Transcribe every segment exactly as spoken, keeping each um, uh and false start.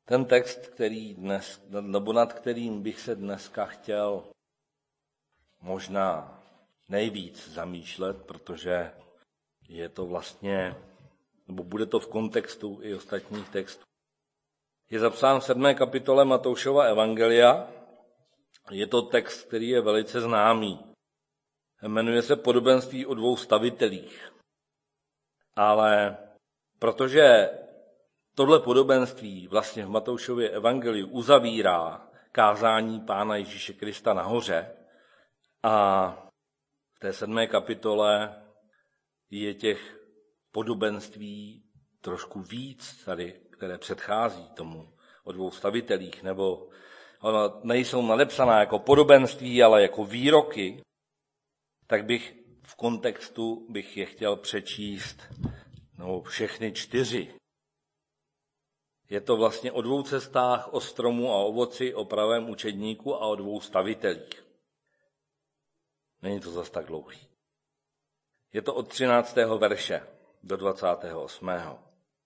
Ten text, který dnes, nebo nad kterým bych se dneska chtěl možná nejvíc zamýšlet, protože je to vlastně, nebo bude to v kontextu i ostatních textů. Je zapsán v sedmé kapitole Matoušova evangelia. Je to text, který je velice známý. Jmenuje se Podobenství o dvou stavitelích. Ale protože tohle podobenství vlastně v Matoušově evangeliu uzavírá kázání Pána Ježíše Krista nahoře a v té sedmé kapitole je těch podobenství trošku víc tady, které předchází tomu o dvou stavitelích, nebo ona nejsou nadepsaná jako podobenství, ale jako výroky, tak bych v kontextu bych je chtěl přečíst no, všechny čtyři. Je to vlastně o dvou cestách, o stromu a ovoci, o pravém učedníku a o dvou stavitelích. Není to zas tak dlouhý. Je to od třináctého verše do dvacátého osmého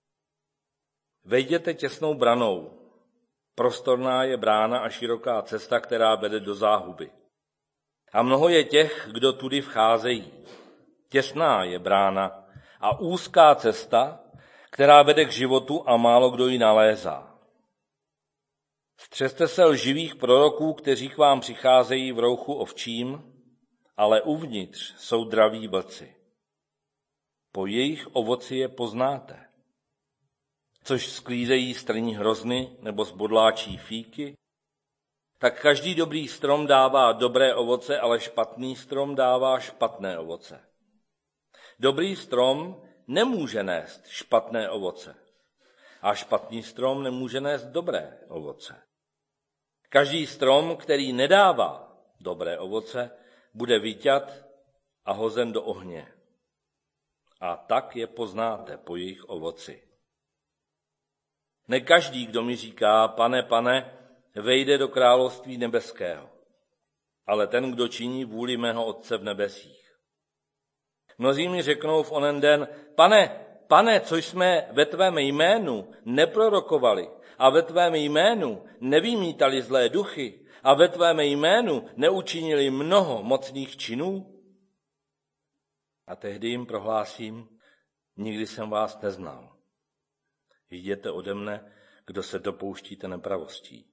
Vejděte těsnou branou. Prostorná je brána a široká cesta, která vede do záhuby. A mnoho je těch, kdo tudy vcházejí. Těsná je brána a úzká cesta, která vede k životu a málo kdo ji nalézá. Střežte se lživých proroků, kteří k vám přicházejí v rouchu ovčím, ale uvnitř jsou draví vlci. Po jejich ovoci je poznáte. Což sklízejí strní hrozny nebo zbodláčí fíky, tak každý dobrý strom dává dobré ovoce, ale špatný strom dává špatné ovoce. Dobrý strom nemůže nést špatné ovoce a špatný strom nemůže nést dobré ovoce. Každý strom, který nedává dobré ovoce, bude vyťat a hozen do ohně. A tak je poznáte po jejich ovoci. Ne každý, kdo mi říká, pane, pane, vejde do království nebeského, ale ten, kdo činí vůli mého Otce v nebesích. Mnozí mi řeknou v onen den, pane, pane, co jsme ve tvém jménu neprorokovali a ve tvém jménu nevymítali zlé duchy a ve tvém jménu neučinili mnoho mocných činů? A tehdy jim prohlásím, nikdy jsem vás neznal. Jděte ode mne, kdo se dopouštíte nepravostí.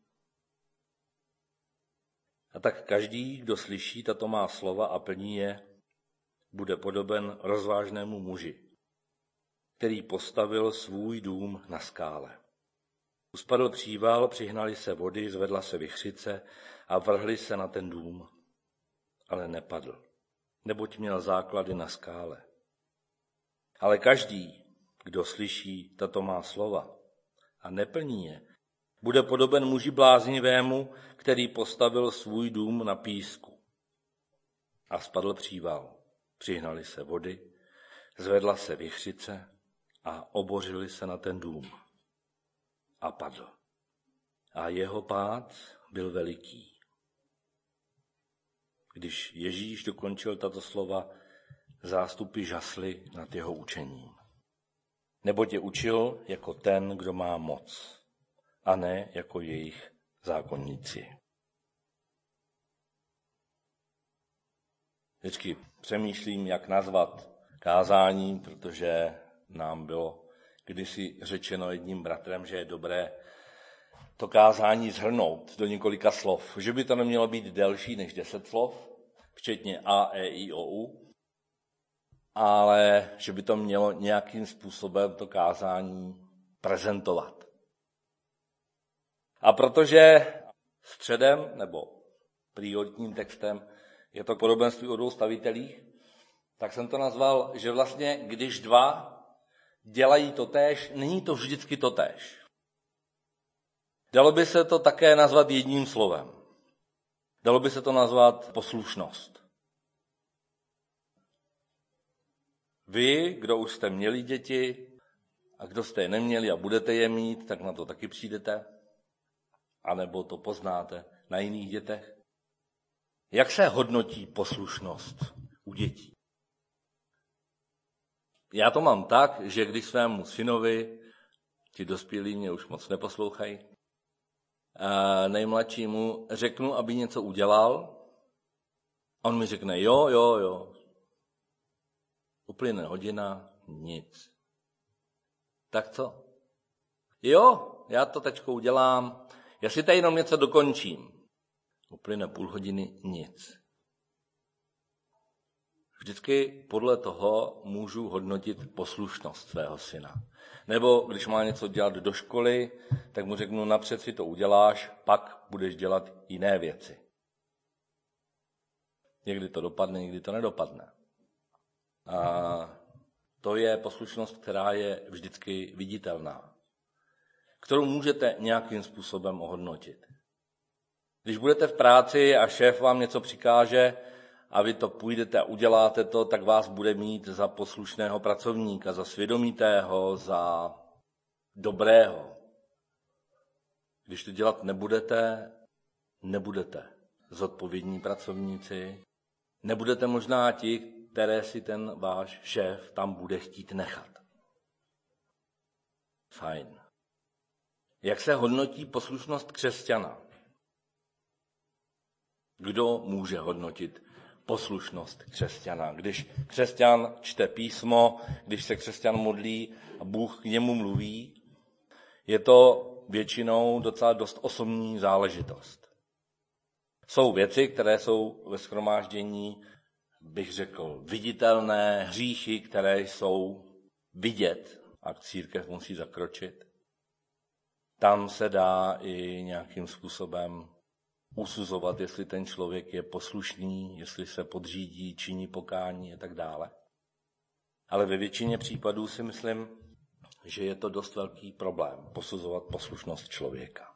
A tak každý, kdo slyší tato má slova a plní je, bude podoben rozvážnému muži, který postavil svůj dům na skále. Uspadl příval, přihnali se vody, zvedla se vichřice a vrhli se na ten dům, ale nepadl, neboť měl základy na skále. Ale každý, kdo slyší tato má slova a neplní je, bude podoben muži bláznivému, který postavil svůj dům na písku. A spadl příval, přihnali se vody, zvedla se vichřice a obořili se na ten dům. A padl. A jeho pád byl veliký. Když Ježíš dokončil tato slova, zástupy žasly nad jeho učením. Neboť je učil jako ten, kdo má moc, a ne jako jejich zákonníci. Vždycky přemýšlím, jak nazvat kázání, protože nám bylo kdysi řečeno jedním bratrem, že je dobré to kázání shrnout do několika slov. Že by to nemělo být delší než deset slov, včetně A, E, I, O, U, ale že by to mělo nějakým způsobem to kázání prezentovat. A protože středem nebo prioritním textem je to podobenství o dvou stavitelích, tak jsem to nazval, že vlastně když dva dělají totéž, není to vždycky totéž. Dalo by se to také nazvat jedním slovem. Dalo by se to nazvat poslušnost. Vy, kdo už jste měli děti a kdo jste je neměli a budete je mít, tak na to taky přijdete. A nebo to poznáte na jiných dětech. Jak se hodnotí poslušnost u dětí? Já to mám tak, že když svému synovi, ti dospělí mě už moc neposlouchají, nejmladšímu řeknu, aby něco udělal, on mi řekne jo, jo, jo. Uplyne hodina, nic. Tak co? Jo, já to teďko udělám, já si tady jenom něco dokončím. Uplyne půl hodiny, nic. Vždycky podle toho můžu hodnotit poslušnost svého syna. Nebo když má něco dělat do školy, tak mu řeknu, napřed si to uděláš, pak budeš dělat jiné věci. Někdy to dopadne, někdy to nedopadne. A to je poslušnost, která je vždycky viditelná, kterou můžete nějakým způsobem ohodnotit. Když budete v práci a šéf vám něco přikáže a vy to půjdete a uděláte to, tak vás bude mít za poslušného pracovníka, za svědomitého, za dobrého. Když to dělat nebudete, nebudete zodpovědní pracovníci, nebudete možná ti, které si ten váš šéf tam bude chtít nechat. Fajn. Jak se hodnotí poslušnost křesťana? Kdo může hodnotit poslušnost křesťana? Když křesťan čte písmo, když se křesťan modlí a Bůh k němu mluví, je to většinou docela dost osobní záležitost. Jsou věci, které jsou ve shromáždění, bych řekl, viditelné, hříchy, které jsou vidět a církev musí zakročit. Tam se dá i nějakým způsobem usuzovat, jestli ten člověk je poslušný, jestli se podřídí, činí pokání a tak dále. Ale ve většině případů si myslím, že je to dost velký problém posuzovat poslušnost člověka.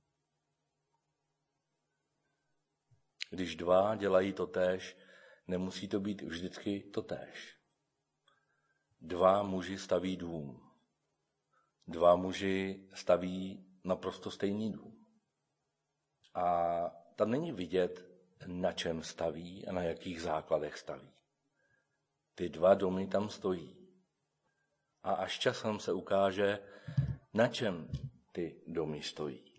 Když dva dělají totéž, nemusí to být vždycky totéž. Dva muži staví dům. Dva muži staví naprosto stejný dům. A tam není vidět, na čem staví a na jakých základech staví. Ty dva domy tam stojí. A až časem se ukáže, na čem ty domy stojí.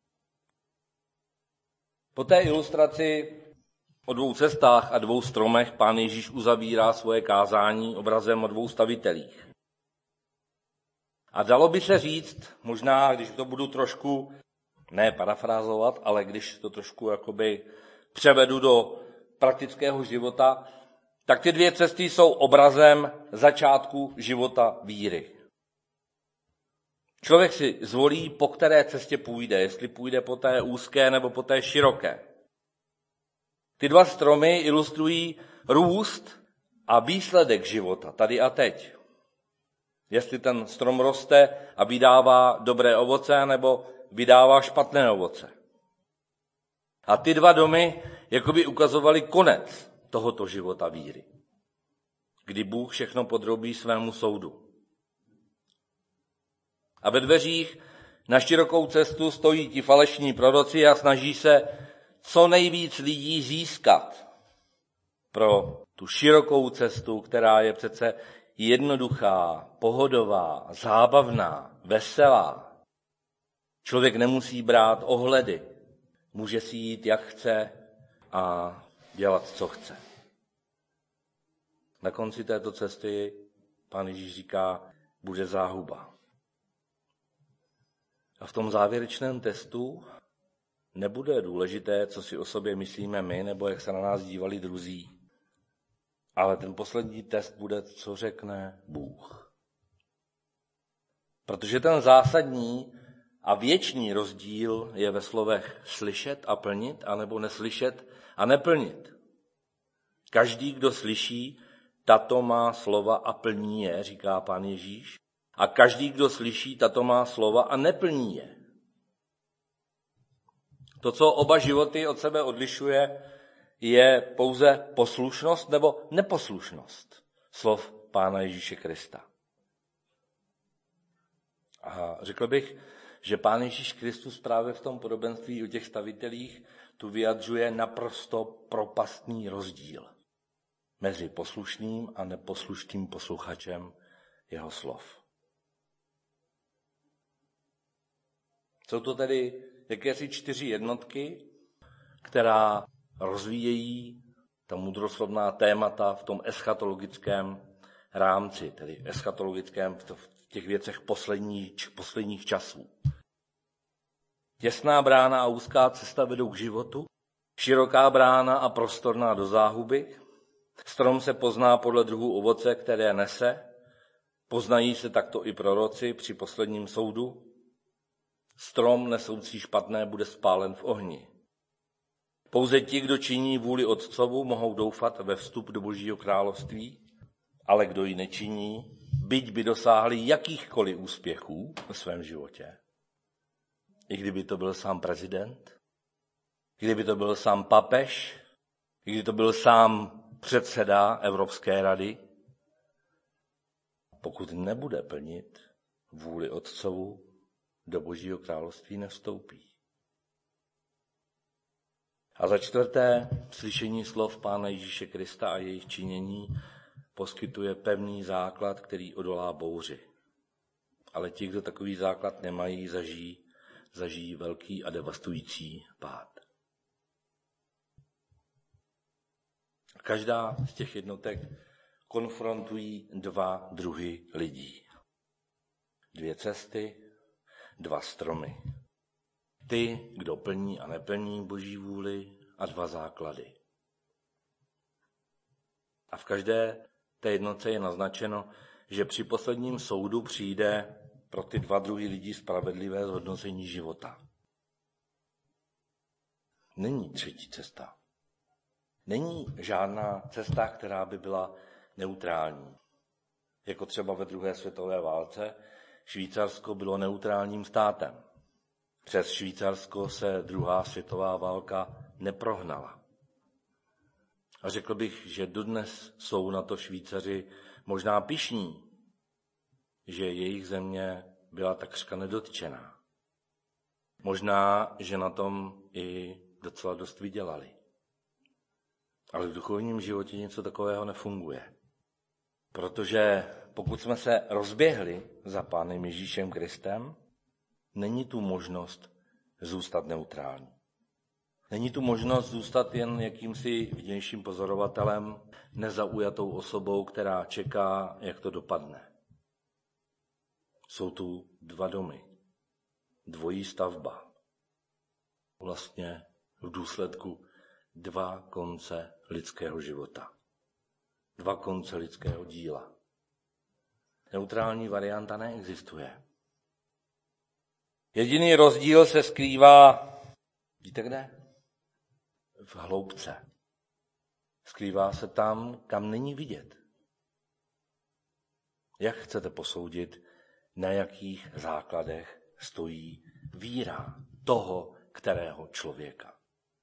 Po té ilustraci o dvou cestách a dvou stromech Pán Ježíš uzavírá svoje kázání obrazem o dvou stavitelích. A dalo by se říct, možná, když to budu trošku, ne parafrázovat, ale když to trošku jakoby převedu do praktického života, tak ty dvě cesty jsou obrazem začátku života víry. Člověk si zvolí, po které cestě půjde, jestli půjde po té úzké nebo po té široké. Ty dva stromy ilustrují růst a výsledek života, tady a teď. Jestli ten strom roste a vydává dobré ovoce, nebo vydává špatné ovoce. A ty dva domy jakoby ukazovaly konec tohoto života víry, kdy Bůh všechno podrobí svému soudu. A ve dveřích na širokou cestu stojí ti falešní proroci a snaží se co nejvíc lidí získat pro tu širokou cestu, která je přece jednoduchá, pohodová, zábavná, veselá. Člověk nemusí brát ohledy, může si jít, jak chce a dělat, co chce. Na konci této cesty Pán Ježíš říká, bude záhuba. A v tom závěrečném testu nebude důležité, co si o sobě myslíme my, nebo jak se na nás dívali druzí. Ale ten poslední test bude, co řekne Bůh. Protože ten zásadní a věčný rozdíl je ve slovech slyšet a plnit, anebo neslyšet a neplnit. Každý, kdo slyší, tato má slova a plní je, říká Pán Ježíš. A každý, kdo slyší, tato má slova a neplní je. To, co oba životy od sebe odlišuje, je pouze poslušnost nebo neposlušnost slov Pána Ježíše Krista. A řekl bych, že Pán Ježíš Kristus právě v tom podobenství o těch stavitelích tu vyjadřuje naprosto propastný rozdíl mezi poslušným a neposlušným posluchačem jeho slov. Jsou to tedy jakési čtyři jednotky, která rozvíjejí ta mudroslovná témata v tom eschatologickém rámci, tedy eschatologickém v těch věcech posledních, posledních časů. Těsná brána a úzká cesta vedou k životu, široká brána a prostorná do záhuby. Strom se pozná podle druhu ovoce, které nese. Poznají se takto i proroci při posledním soudu. Strom nesoucí špatné bude spálen v ohni. Pouze ti, kdo činí vůli Otcovu, mohou doufat ve vstup do Božího království, ale kdo ji nečiní, byť by dosáhli jakýchkoliv úspěchů ve svém životě, i kdyby to byl sám prezident, kdyby to byl sám papež, i kdyby to byl sám předseda Evropské rady, pokud nebude plnit vůli Otcovu, do Božího království nevstoupí. A za čtvrté, slyšení slov Pána Ježíše Krista a jejich činění poskytuje pevný základ, který odolá bouři. Ale ti, kdo takový základ nemají, zažijí, zažijí velký a devastující pád. Každá z těch jednotek konfrontují dva druhy lidí. Dvě cesty, dva stromy. Ty, kdo plní a neplní Boží vůli, a dva základy. A v každé té jednotce je naznačeno, že při posledním soudu přijde pro ty dva druhy lidí spravedlivé zhodnocení života. Není třetí cesta. Není žádná cesta, která by byla neutrální. Jako třeba ve druhé světové válce Švýcarsko bylo neutrálním státem. Přes Švýcarsko se druhá světová válka neprohnala. A řekl bych, že dodnes jsou na to Švýcaři možná pyšní, že jejich země byla takřka nedotčená. Možná, že na tom i docela dost vydělali. Ale v duchovním životě něco takového nefunguje. Protože pokud jsme se rozběhli za Pánem Ježíšem Kristem, není tu možnost zůstat neutrální. Není tu možnost zůstat jen jakýmsi vnějším pozorovatelem, nezaujatou osobou, která čeká, jak to dopadne. Jsou tu dva domy, dvojí stavba. Vlastně v důsledku dva konce lidského života. Dva konce lidského díla. Neutrální varianta neexistuje. Jediný rozdíl se skrývá, víte kde? V hloubce. Skrývá se tam, kam není vidět. Jak chcete posoudit, na jakých základech stojí víra toho, kterého člověka?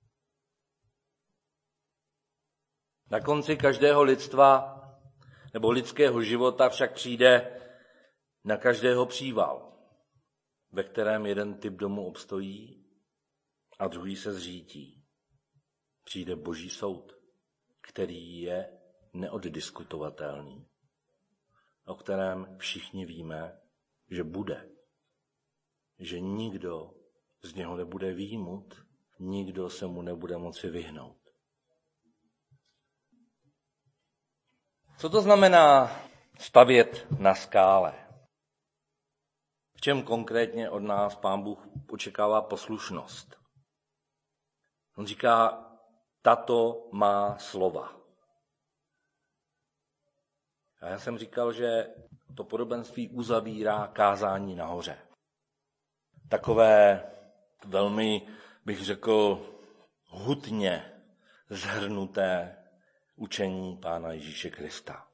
Na konci každého lidstva nebo lidského života však přijde na každého příval, ve kterém jeden typ domu obstojí a druhý se zřítí. Přijde Boží soud, který je neoddiskutovatelný, o kterém všichni víme, že bude, že nikdo z něho nebude vyjmut, nikdo se mu nebude moci vyhnout. Co to znamená stavět na skále? V čem konkrétně od nás Pán Bůh očekává poslušnost? On říká, tato má slova. A já jsem říkal, že to podobenství uzavírá kázání nahoře. Takové velmi, bych řekl, hutně zhrnuté učení Pána Ježíše Krista.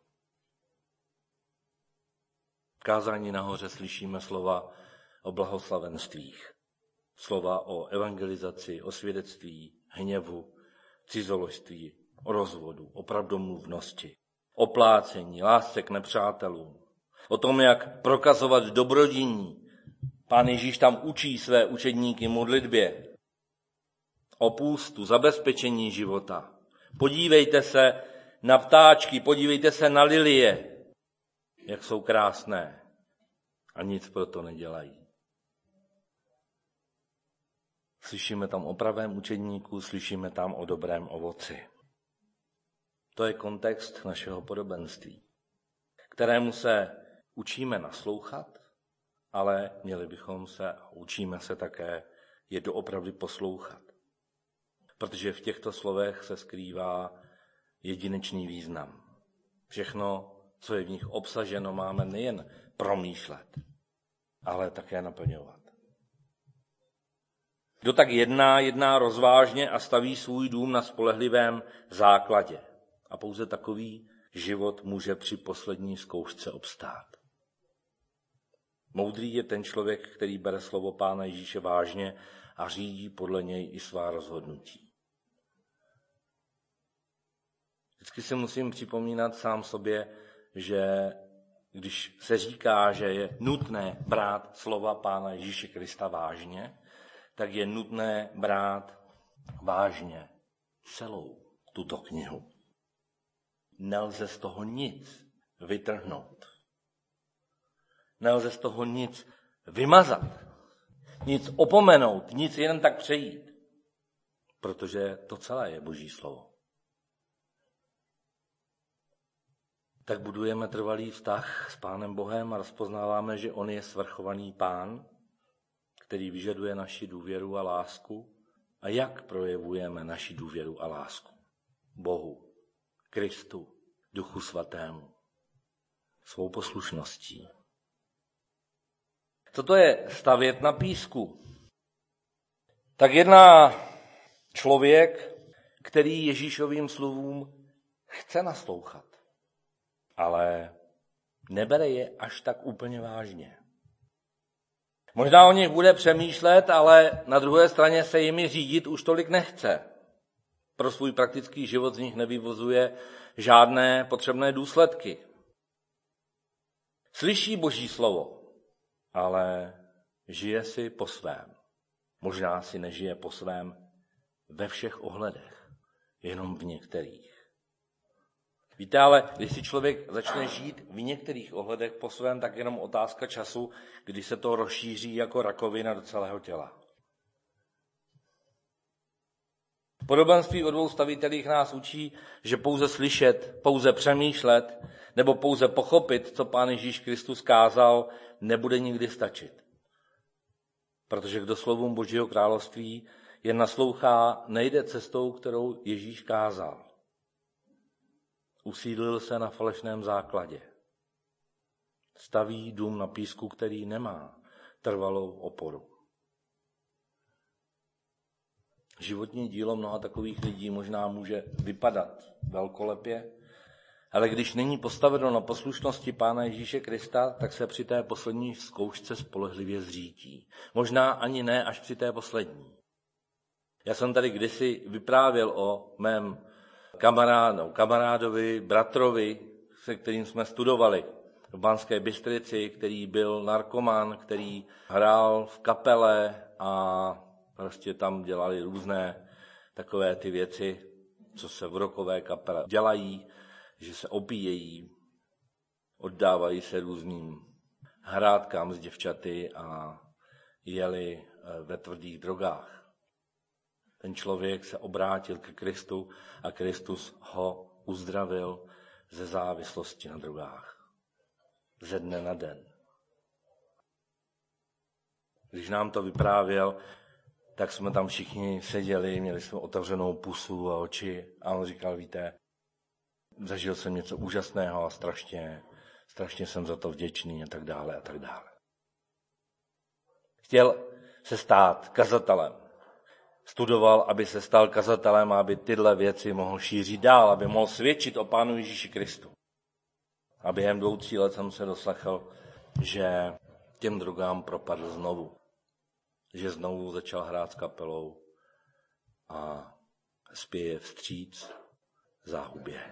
V kázání nahoře slyšíme slova o blahoslavenstvích, slova o evangelizaci, o svědectví, hněvu, cizoložství, o rozvodu, o pravdomluvnosti, o plácení, lásce k nepřátelům, o tom, jak prokazovat dobrodiní. Pán Ježíš tam učí své učedníky modlitbě, o půstu, zabezpečení života. Podívejte se na ptáčky, podívejte se na lilie, jak jsou krásné a nic pro to nedělají. Slyšíme tam o pravém učedníku, slyšíme tam o dobrém ovoci. To je kontext našeho podobenství, kterému se učíme naslouchat, ale měli bychom se a učíme se také je doopravdy poslouchat. Protože v těchto slovech se skrývá jedinečný význam. Všechno, co je v nich obsaženo, máme nejen promýšlet, ale také naplňovat. Kdo tak jedná, jedná rozvážně a staví svůj dům na spolehlivém základě. A pouze takový život může při poslední zkoušce obstát. Moudrý je ten člověk, který bere slovo Pána Ježíše vážně a řídí podle něj i svá rozhodnutí. Vždycky si musím připomínat sám sobě, že když se říká, že je nutné brát slova Pána Ježíše Krista vážně, tak je nutné brát vážně celou tuto knihu. Nelze z toho nic vytrhnout. Nelze z toho nic vymazat, nic opomenout, nic jen tak přejít, protože to celé je Boží slovo. Tak budujeme trvalý vztah s Pánem Bohem a rozpoznáváme, že on je svrchovaný Pán, který vyžaduje naši důvěru a lásku. A jak projevujeme naši důvěru a lásku? Bohu, Kristu, Duchu Svatému, svou poslušností. Co to je stavět na písku? Tak jedná člověk, který Ježíšovým slovům chce naslouchat, ale nebere je až tak úplně vážně. Možná o nich bude přemýšlet, ale na druhé straně se jimi řídit už tolik nechce. Pro svůj praktický život z nich nevyvozuje žádné potřebné důsledky. Slyší Boží slovo, ale žije si po svém. Možná si nežije po svém ve všech ohledech, jenom v některých. Víte, ale když si člověk začne žít v některých ohledech po svém, tak jenom otázka času, kdy se to rozšíří jako rakovina do celého těla. Podobenství o dvou stavitelích nás učí, že pouze slyšet, pouze přemýšlet nebo pouze pochopit, co Pán Ježíš Kristus kázal, nebude nikdy stačit. Protože kdo slovům Božího království jen naslouchá, nejde cestou, kterou Ježíš kázal. Usídlil se na falešném základě. Staví dům na písku, který nemá trvalou oporu. Životní dílo mnoha takových lidí možná může vypadat velkolepě, ale když není postaveno na poslušnosti Pána Ježíše Krista, tak se při té poslední zkoušce spolehlivě zřítí. Možná ani ne až při té poslední. Já jsem tady kdysi vyprávěl o mém kamarádu, kamarádovi, bratrovi, se kterým jsme studovali v Banské Bystrici, který byl narkoman, který hrál v kapele a prostě tam dělali různé takové ty věci, co se v rockové kapele dělají, že se opíjejí, oddávají se různým hrádkám s děvčaty a jeli ve tvrdých drogách. Ten člověk se obrátil ke Kristu a Kristus ho uzdravil ze závislosti na drogách. Ze dne na den. Když nám to vyprávěl, tak jsme tam všichni seděli, měli jsme otevřenou pusu a oči a on říkal, víte, zažil jsem něco úžasného a strašně, strašně jsem za to vděčný a tak dále a tak dále. Chtěl se stát kazatelem. Studoval, aby se stal kazatelem a aby tyhle věci mohl šířit dál, aby mohl svědčit o Pánu Ježíši Kristu. A během dvou, tří let jsem se doslechl, že těm drogám propadl znovu. Že znovu začal hrát s kapelou a spěje vstříc záhubě.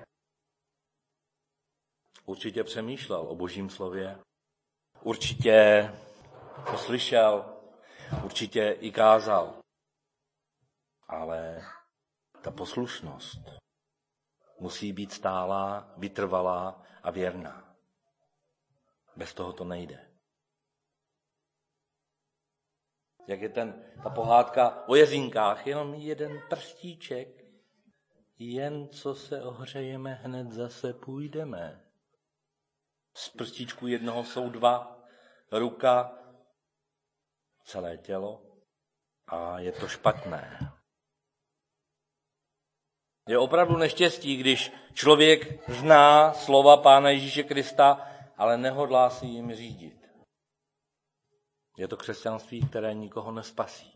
Určitě přemýšlel o Božím slově, určitě to slyšel, určitě i kázal. Ale ta poslušnost musí být stálá, vytrvalá a věrná. Bez toho to nejde. Jak je ten, ta pohádka o jezínkách, jenom jeden prstíček, jen co se ohřejeme, hned zase půjdeme. Z prstíčku jednoho jsou dva, ruka, celé tělo a je to špatné. Je opravdu neštěstí, když člověk zná slova Pána Ježíše Krista, ale nehodlá si jim řídit. Je to křesťanství, které nikoho nespasí.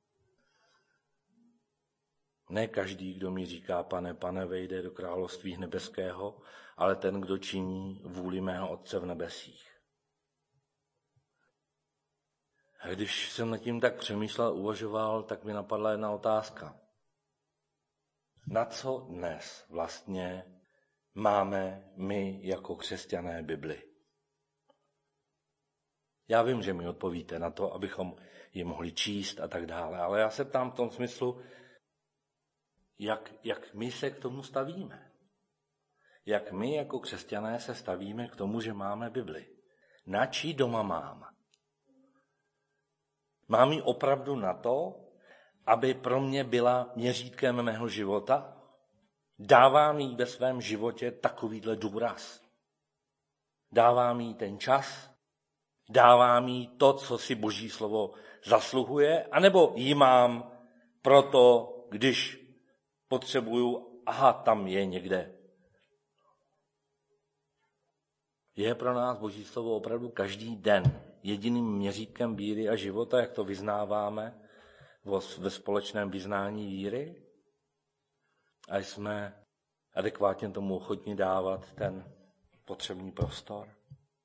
Ne každý, kdo mi říká, pane, pane, vejde do království nebeského, ale ten, kdo činí vůli mého Otce v nebesích. A když jsem nad tím tak přemýšlel, uvažoval, tak mi napadla jedna otázka. Na co dnes vlastně máme my jako křesťané Bibli? Já vím, že mi odpovíte na to, abychom ji mohli číst a tak dále, ale já se ptám v tom smyslu, jak, jak my se k tomu stavíme. Jak my jako křesťané se stavíme k tomu, že máme Bibli. Na čí doma mám? Mám ji opravdu na to, aby pro mě byla měřítkem mého života? Dávám jí ve svém životě takovýhle důraz? Dávám jí ten čas? Dávám jí to, co si Boží slovo zasluhuje? A nebo jí mám proto, když potřebuju, aha, tam je někde. Je pro nás Boží slovo opravdu každý den jediným měřítkem víry a života, jak to vyznáváme ve společném vyznání víry? A jsme adekvátně tomu ochotní dávat ten potřebný prostor?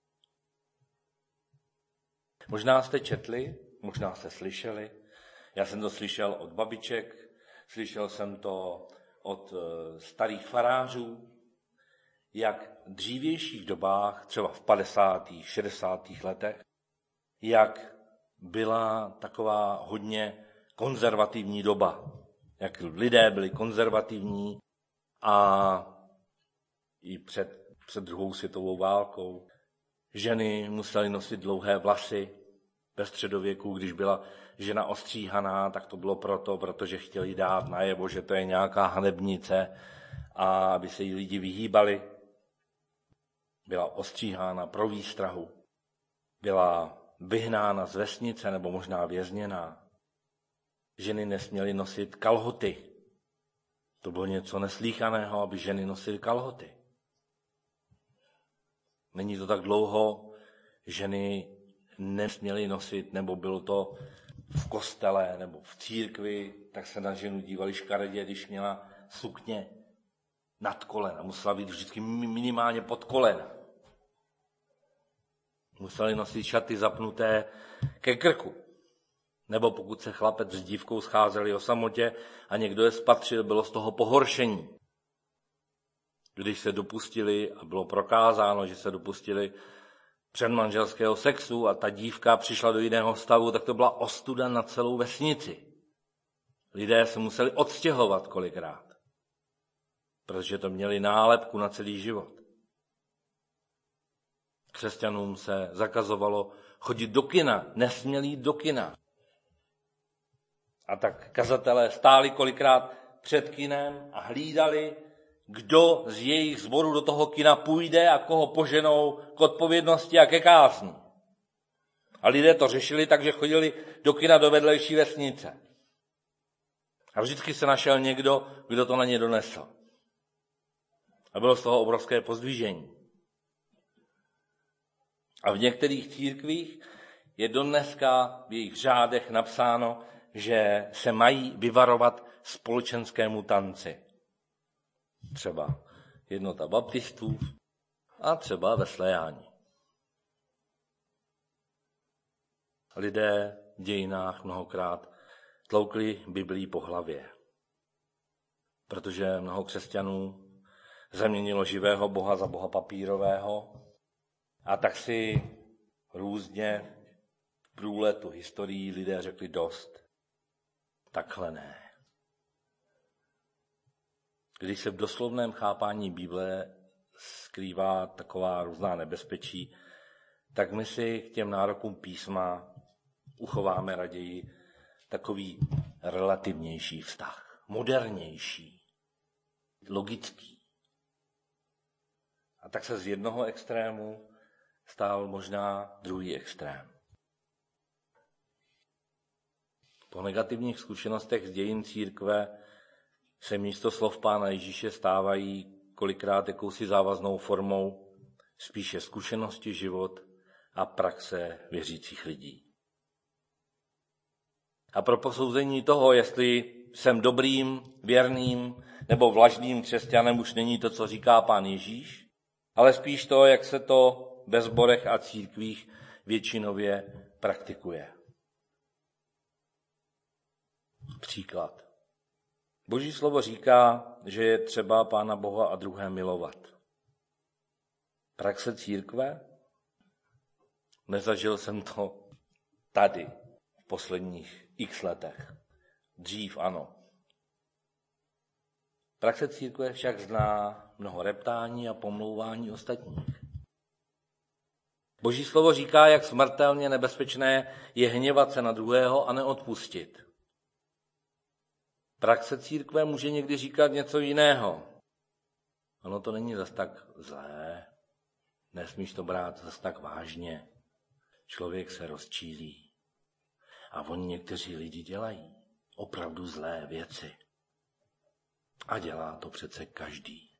Možná jste četli, možná jste slyšeli. Já jsem to slyšel od babiček, slyšel jsem to od starých farářů, jak v dřívějších dobách, třeba v padesátých, šedesátých letech, jak byla taková hodně konzervativní doba. Jak lidé byli konzervativní a i před, před druhou světovou válkou ženy musely nosit dlouhé vlasy. Ve středověku, když byla žena ostříhaná, tak to bylo proto, protože chtěli dát najevo, že to je nějaká hanebnice a aby se jí lidi vyhýbali. Byla ostříhána pro výstrahu. Byla vyhnána z vesnice nebo možná vězněná. Ženy nesměly nosit kalhoty. To bylo něco neslýchaného, aby ženy nosily kalhoty. Není to tak dlouho, ženy nesměly nosit, nebo bylo to v kostele nebo v církvi, tak se na ženu dívali škaredě, když měla sukně nad kolena. Musela být vždycky minimálně pod kolena. Museli nosit šaty zapnuté ke krku. Nebo pokud se chlapec s dívkou scházeli o samotě a někdo je spatřil, bylo z toho pohoršení. Když se dopustili, a bylo prokázáno, že se dopustili předmanželského sexu a ta dívka přišla do jiného stavu, tak to byla ostuda na celou vesnici. Lidé se museli odstěhovat kolikrát, protože to měli nálepku na celý život. Křesťanům se zakazovalo chodit do kina, nesměli jít do kina. A tak kazatelé stáli kolikrát před kinem a hlídali, kdo z jejich sboru do toho kina půjde a koho poženou k odpovědnosti a ke kázni. A lidé to řešili tak, že chodili do kina do vedlejší vesnice. A vždycky se našel někdo, kdo to na ně donesl. A bylo z toho obrovské pozdvižení. A v některých církvích je dodneska v jejich řádech napsáno, že se mají vyvarovat společenskému tanci. Třeba Jednota baptistů a třeba Wesleyáni. Lidé v dějinách mnohokrát tloukli Biblii po hlavě, protože mnoho křesťanů zaměnilo živého Boha za boha papírového a tak si různě v průletu historií lidé řekli dost. Takhle ne. Když se v doslovném chápání Bible skrývá taková různá nebezpečí, tak my si k těm nárokům písma uchováme raději takový relativnější vztah, modernější, logický. A tak se z jednoho extrému stal možná druhý extrém. Po negativních zkušenostech z dějin církve se místo slov Pána Ježíše stávají kolikrát jakousi závaznou formou spíše zkušenosti, život a praxe věřících lidí. A pro posouzení toho, jestli jsem dobrým, věrným nebo vlažným křesťanem, už není to, co říká Pán Ježíš, ale spíš to, jak se to ve sborech a církvích většinově praktikuje. Příklad. Boží slovo říká, že je třeba Pána Boha a druhé milovat. Praxe církve? Nezažil jsem to tady v posledních x letech. Dřív ano. Praxe církve však zná mnoho reptání a pomlouvání ostatních. Boží slovo říká, jak smrtelně nebezpečné je hněvat se na druhého a neodpustit. Praxe církve může někdy říkat něco jiného. Ono to není zas tak zlé, nesmíš to brát zas tak vážně. Člověk se rozčílí. A oni někteří lidi dělají opravdu zlé věci. A dělá to přece každý.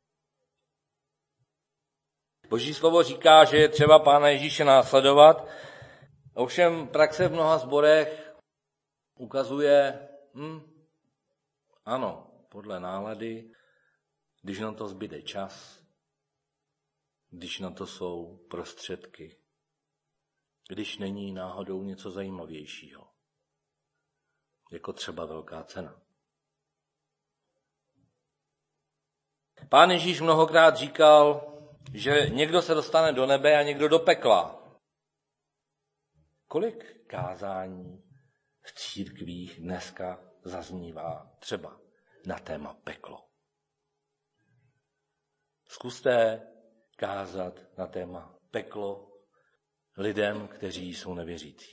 Boží slovo říká, že je třeba Pána Ježíše následovat. Ovšem praxe v mnoha sborech ukazuje, hm, ano, podle nálady, když na to zbyde čas, když na to jsou prostředky, když není náhodou něco zajímavějšího, jako třeba velká cena. Pán Ježíš mnohokrát říkal, že někdo se dostane do nebe a někdo do pekla. Kolik kázání v církvích dneska zaznívá třeba na téma peklo? Zkuste kázat na téma peklo lidem, kteří jsou nevěřící.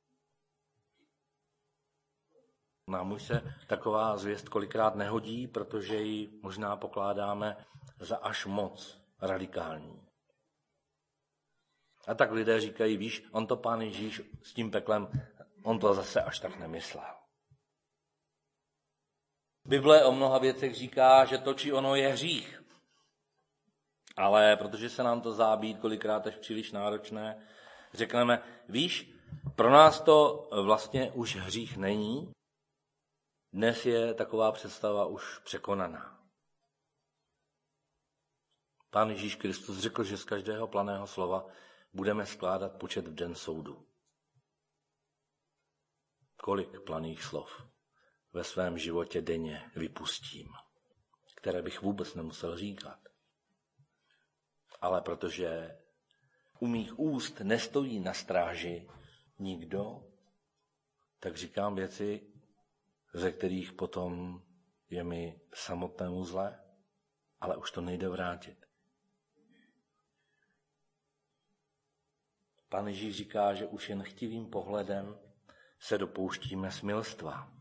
Nám už se taková zvěst kolikrát nehodí, protože ji možná pokládáme za až moc radikální. A tak lidé říkají, víš, on to Pán Ježíš s tím peklem, on to zase až tak nemyslel. Bible o mnoha věcech říká, že to či ono je hřích. Ale protože se nám to zdá být kolikrát až příliš náročné, řekneme, víš, pro nás to vlastně už hřích není, dnes je taková představa už překonaná. Pán Ježíš Kristus řekl, že z každého planého slova budeme skládat počet v den soudu. Kolik planých slov ve svém životě denně vypustím, které bych vůbec nemusel říkat. Ale protože u mých úst nestojí na stráži nikdo, tak říkám věci, ze kterých potom je mi samotnému zlé, ale už to nejde vrátit. Pán Ježíš říká, že už jen chtivým pohledem se dopouštíme smilstva.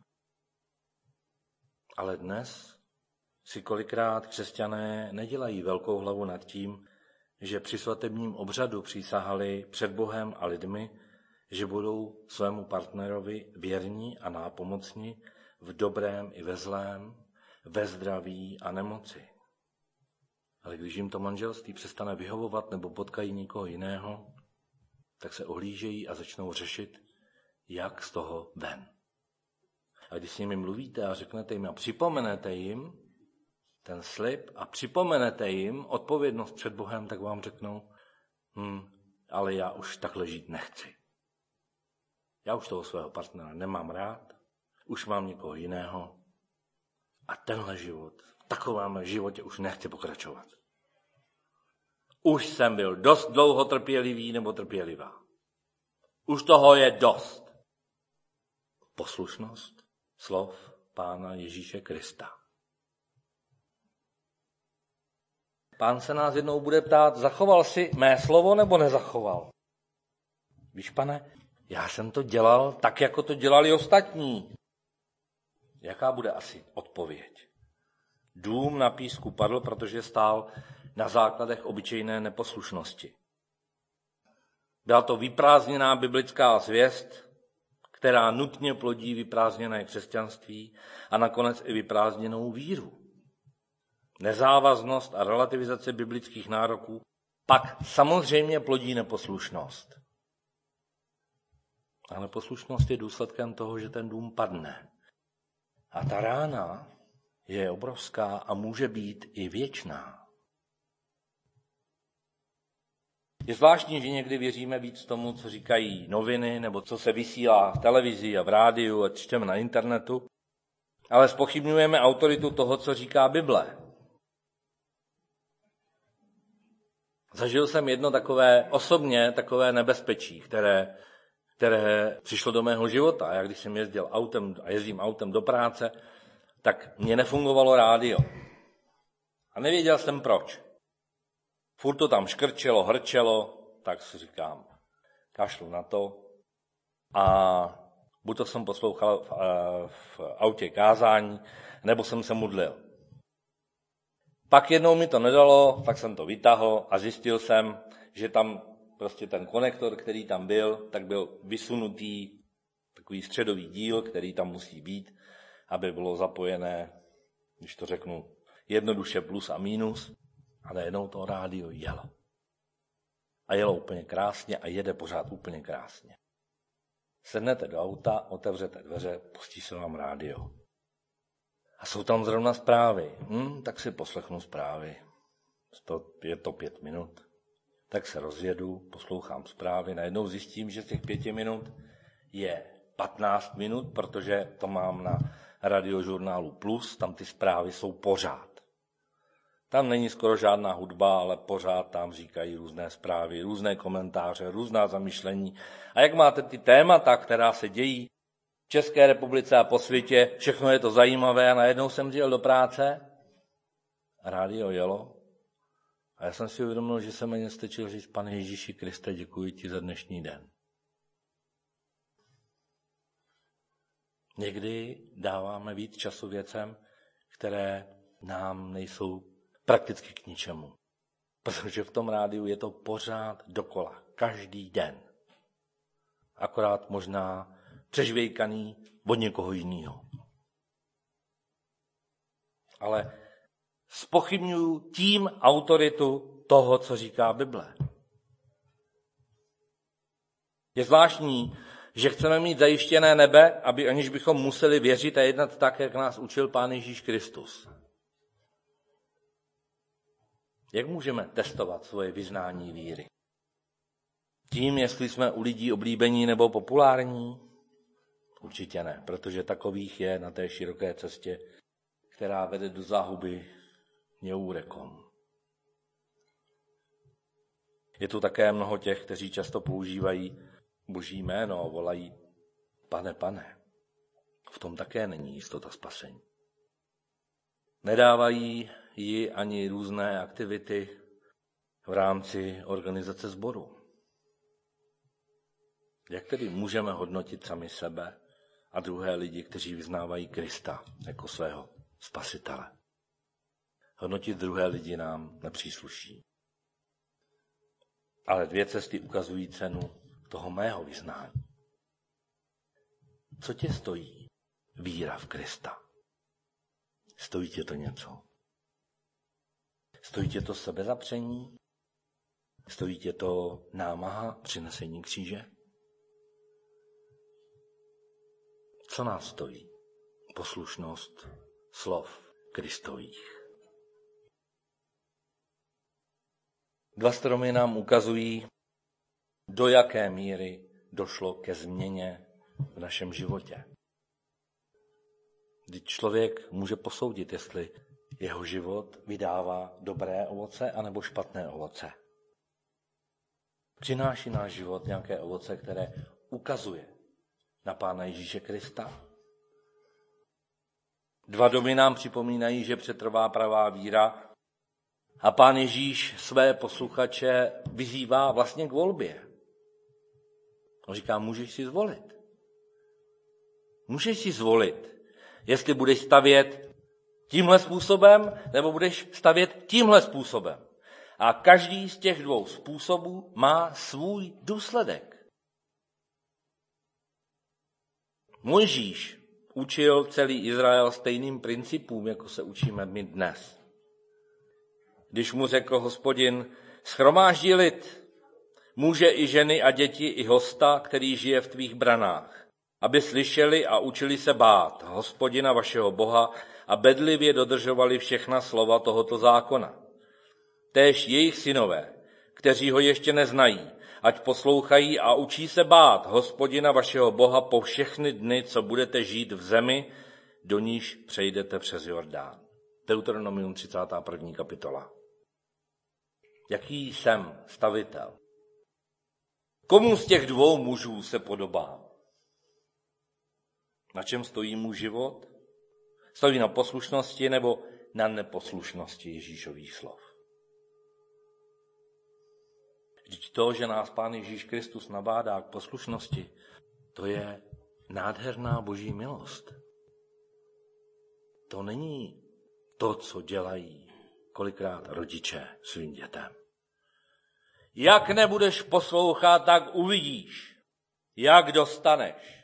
Ale dnes si kolikrát křesťané nedělají velkou hlavu nad tím, že při svatebním obřadu přísahali před Bohem a lidmi, že budou svému partnerovi věrní a nápomocni v dobrém i ve zlém, ve zdraví a nemoci. Ale když jim to manželství přestane vyhovovat nebo potkají někoho jiného, tak se ohlížejí a začnou řešit, jak z toho ven. A když s nimi mluvíte a řeknete jim a připomenete jim ten slib a připomenete jim odpovědnost před Bohem, tak vám řeknou, hm, ale já už takhle žít nechci. Já už toho svého partnera nemám rád, už mám někoho jiného a tenhle život, v takovém životě už nechci pokračovat. Už jsem byl dost dlouho trpělivý nebo trpělivá. Už toho je dost. Poslušnost slov Pána Ježíše Krista. Pán se nás jednou bude ptát, zachoval jsi mé slovo nebo nezachoval? Víš, Pane, Já jsem to dělal tak, jako to dělali ostatní. Jaká bude asi odpověď? Dům na písku padl, protože stál na základech obyčejné neposlušnosti. Byla to vyprázdněná biblická zvěst, která nutně plodí vyprázdněné křesťanství a nakonec i vyprázdněnou víru. Nezávaznost a relativizace biblických nároků pak samozřejmě plodí neposlušnost. A neposlušnost je důsledkem toho, že ten dům padne. A ta rána je obrovská a může být i věčná. Je zvláštní, že někdy věříme víc tomu, co říkají noviny, nebo co se vysílá v televizi a v rádiu a čteme na internetu, ale zpochybňujeme autoritu toho, co říká Bible. Zažil jsem jedno takové osobně takové nebezpečí, které, které přišlo do mého života. Já když jsem jezdil autem a jezdím autem do práce, tak mě nefungovalo rádio. A nevěděl jsem proč. Furt to tam škrčelo, hrčelo, tak si říkám, kašlu na to. A buď to jsem poslouchal v, v autě kázání, nebo jsem se modlil. Pak jednou mi to nedalo, tak jsem to vytáhl a zjistil jsem, že tam prostě ten konektor, který tam byl, tak byl vysunutý takový středový díl, který tam musí být, aby bylo zapojené, když to řeknu, jednoduše plus a mínus. A najednou to rádio jelo. A jelo úplně krásně a jede pořád úplně krásně. Sednete do auta, otevřete dveře, pustí se vám rádio. A jsou tam zrovna zprávy. Hm, tak si poslechnu zprávy. Je to pět minut. Tak se rozjedu, poslouchám zprávy. Najednou zjistím, že z těch pěti minut je patnáct minut, protože to mám na radiožurnálu Plus, tam ty zprávy jsou pořád. Tam není skoro žádná hudba, ale pořád tam říkají různé zprávy, různé komentáře, různá zamyšlení. A jak máte ty témata, která se dějí v České republice a po světě, všechno je to zajímavé a najednou jsem přijel do práce a rádio jelo. A já jsem si uvědomil, že jsem ani stačil říct, Pane Ježíši Kriste, děkuji ti za dnešní den. Někdy dáváme víc času věcem, které nám nejsou prakticky k ničemu. Protože v tom rádiu je to pořád dokola, každý den. Akorát možná přežvejkaný od někoho jiného. Ale zpochybňuju tím autoritu toho, co říká Bible. Je zvláštní, že chceme mít zajištěné nebe, aby aniž bychom museli věřit a jednat tak, jak nás učil Pán Ježíš Kristus. Jak můžeme testovat svoje vyznání víry? Tím, jestli jsme u lidí oblíbení nebo populární? Určitě ne, protože takových je na té široké cestě, která vede do záhuby neúrekom. Je tu také mnoho těch, kteří často používají Boží jméno a volají Pane, Pane. V tom také není jistota spasení. Nedávají ji ani různé aktivity v rámci organizace sboru. Jak tedy můžeme hodnotit sami sebe a druhé lidi, kteří vyznávají Krista jako svého spasitele? Hodnotit druhé lidi nám nepřísluší. Ale dvě cesty ukazují cenu toho mého vyznání. Co tě stojí víra v Krista? Stojí tě to něco? Stojí tě to sebezapření? Stojí tě to námaha přinesení kříže? Co nás stojí? Poslušnost slov Kristových. Dva stromy nám ukazují, do jaké míry došlo ke změně v našem životě. Kdy člověk může posoudit, jestli jeho život vydává dobré ovoce anebo špatné ovoce. Přináší náš život nějaké ovoce, které ukazuje na Pána Ježíše Krista. Dva domy nám připomínají, že přetrvá pravá víra a Pán Ježíš své posluchače vyzývá vlastně k volbě. On říká, můžeš si zvolit. Můžeš si zvolit, jestli budeš stavět tímhle způsobem, nebo budeš stavět tímhle způsobem. A každý z těch dvou způsobů má svůj důsledek. Mojžíš učil celý Izrael stejným principům, jako se učíme my dnes. Když mu řekl Hospodin, shromáždí lid, muže i ženy a děti i hosta, který žije v tvých branách, aby slyšeli a učili se bát Hospodina vašeho Boha a bedlivě dodržovali všechna slova tohoto zákona. Též jejich synové, kteří ho ještě neznají, ať poslouchají a učí se bát Hospodina vašeho Boha po všechny dny, co budete žít v zemi, do níž přejdete přes Jordán. Deuteronomium třicátá první kapitola. Jaký jsem stavitel? Komu z těch dvou mužů se podobá? Na čem stojí můj život? Stojí na poslušnosti nebo na neposlušnosti Ježíšových slov? Vždyť to, že nás Pán Ježíš Kristus nabádá k poslušnosti, to je nádherná boží milost. To není to, co dělají kolikrát rodiče svým dětem. Jak nebudeš poslouchat, tak uvidíš, jak dostaneš.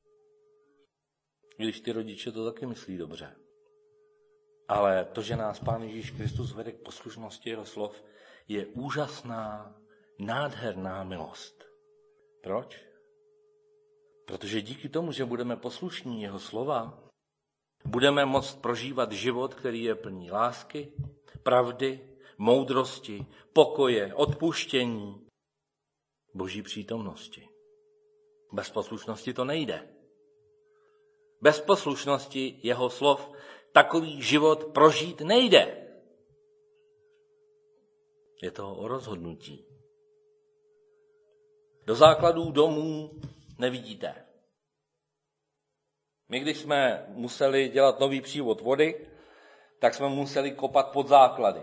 Když ty rodiče to taky myslí dobře. Ale to, že nás Pán Ježíš Kristus vede k poslušnosti jeho slov, je úžasná, nádherná milost. Proč? Protože díky tomu, že budeme poslušní jeho slova, budeme moct prožívat život, který je plný lásky, pravdy, moudrosti, pokoje, odpuštění, boží přítomnosti. Bez poslušnosti to nejde. Bez poslušnosti jeho slov takový život prožít nejde. Je to o rozhodnutí. Do základů domů nevidíte. My, když jsme museli dělat nový přívod vody, tak jsme museli kopat pod základy.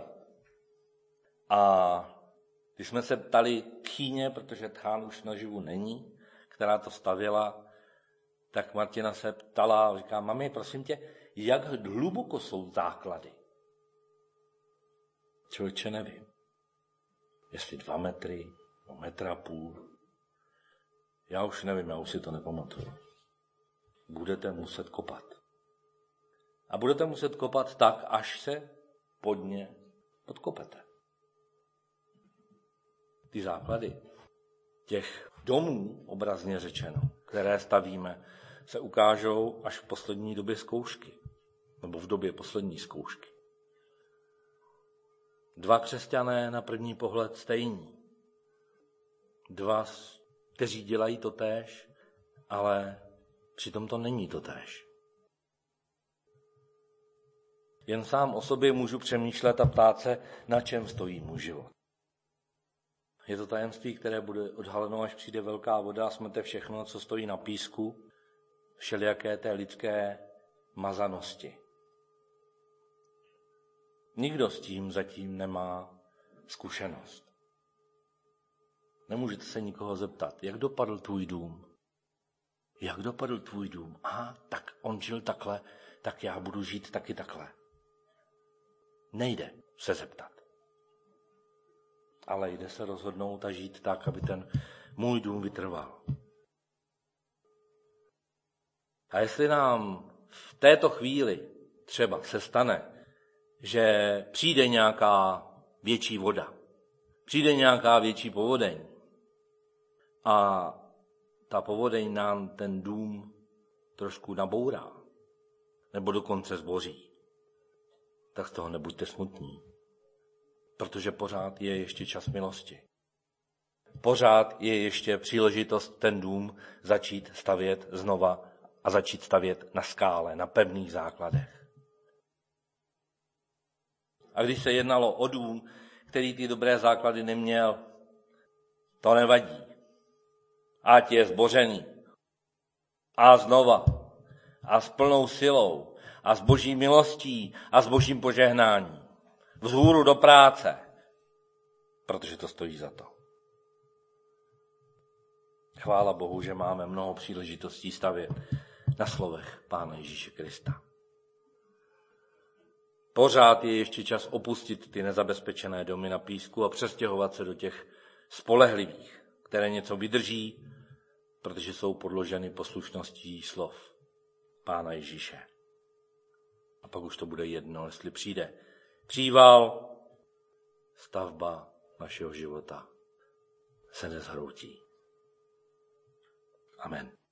A když jsme se ptali tchýně, protože tchán už naživu není, která to stavěla, tak Martina se ptala a říká, mami, prosím tě, jak hluboko jsou základy? Člověče, nevím. Jestli dva metry, no metra půl. Já už nevím, já už si to nepamatuju. Budete muset kopat. A budete muset kopat tak, až se pod ně podkopete. Ty základy těch domů, obrazně řečeno, které stavíme, se ukážou až v poslední době zkoušky. Nebo v době poslední zkoušky. Dva křesťané na první pohled stejní. Dva, kteří dělají to též, ale přitom to není to též. Jen sám o sobě můžu přemýšlet a ptát se, na čem stojí můj život. Je to tajemství, které bude odhaleno, až přijde velká voda a smete všechno, co stojí na písku, všelijaké té lidské mazanosti. Nikdo s tím zatím nemá zkušenost. Nemůžete se nikoho zeptat, jak dopadl tvůj dům? Jak dopadl tvůj dům? Aha, tak on žil takhle, tak já budu žít taky takhle. Nejde se zeptat. Ale jde se rozhodnout a žít tak, aby ten můj dům vytrval. A jestli nám v této chvíli třeba se stane, že přijde nějaká větší voda, přijde nějaká větší povodeň a ta povodeň nám ten dům trošku nabourá nebo dokonce zboří, tak z toho nebuďte smutní, protože pořád je ještě čas milosti. Pořád je ještě příležitost ten dům začít stavět znova a začít stavět na skále, na pevných základech. A když se jednalo o dům, který ty dobré základy neměl, to nevadí. Ať je zbořený. A znova. A s plnou silou. A s boží milostí. A s božím požehnáním. Vzhůru do práce. Protože to stojí za to. Chvála Bohu, že máme mnoho příležitostí stavět na slovech Pána Ježíše Krista. Pořád je ještě čas opustit ty nezabezpečené domy na písku a přestěhovat se do těch spolehlivých, které něco vydrží, protože jsou podloženy poslušností slov Pána Ježíše. A pak už to bude jedno, jestli přijde příval, stavba našeho života se nezhroutí. Amen.